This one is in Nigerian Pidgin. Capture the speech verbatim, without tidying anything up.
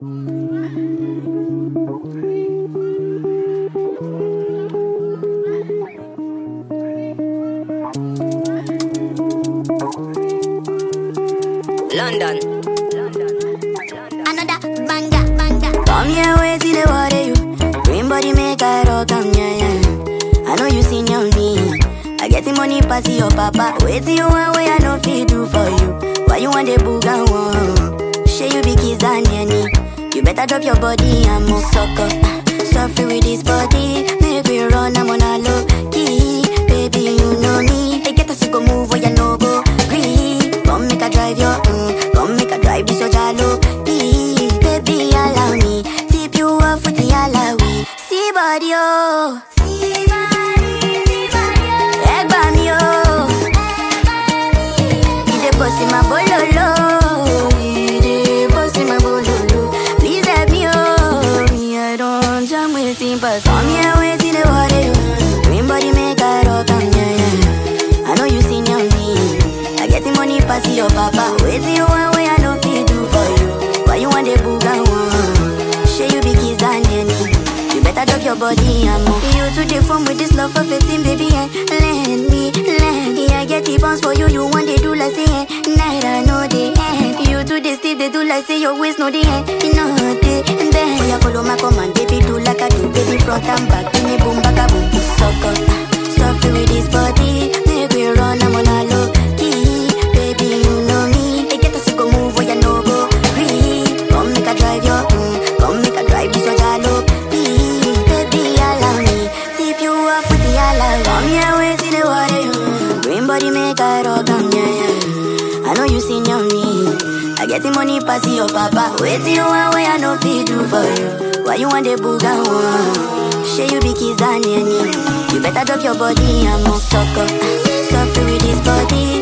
London. Another banger, banger. Come here, wait till the water you. Green body make I rock, come yeah, yeah. I know you seen your me. I get the money pass your papa. Wait till you want way I know feel do for you. Why you want the booga one? Share you be kiss and nanny. You better drop your body and move sucker. Suffer with this body. Make we run, I'm on a low key. Baby, you know me. They get us to go move where you no go. Green. Come make a drive your mm. Come make a drive this your jalo. Please, baby, allow me. Tip you off with the alawi. See body, oh. See body, see body, oh. Egg by me, oh. He dey bust in my bololo. He dey bust in my bololo. Please help me, oh. Me, I don't jam with him, but come here, wait till the water you. Green body make I rock, come yeah, yeah. I know you seen your me. I get the money pass your papa. Wait till you want way I know feel do for you. Why you want the booga one? Share you be kiss and nanny. You better drop your body and move. You to the phone with this love for fifteen, baby, and let me, let me. I get the bounce for you, you want they do like say, night I know the end. You to the steep, they do like say your waist know the end. You know the and then you follow my command, baby, do like I do, baby, front and back. Give me boom, back a boom, sucker. Suffer with this body, make we run, I'm on a low key. Baby, you know me. They get us to go move where you no go. Free, come make a drive your mm. Come make a drive this your jalo. Please, baby, allow me. Tip you off with the alawi. Come here, wait till the water you. Green body make I rock, come yeah, yeah. I know you seen your me. I get the money pass your papa. Wait till you want way I know feel do for you. Why you want the booga one? Share you be kiss and nanny. You better drop your body and move sucker. Suffer with this body.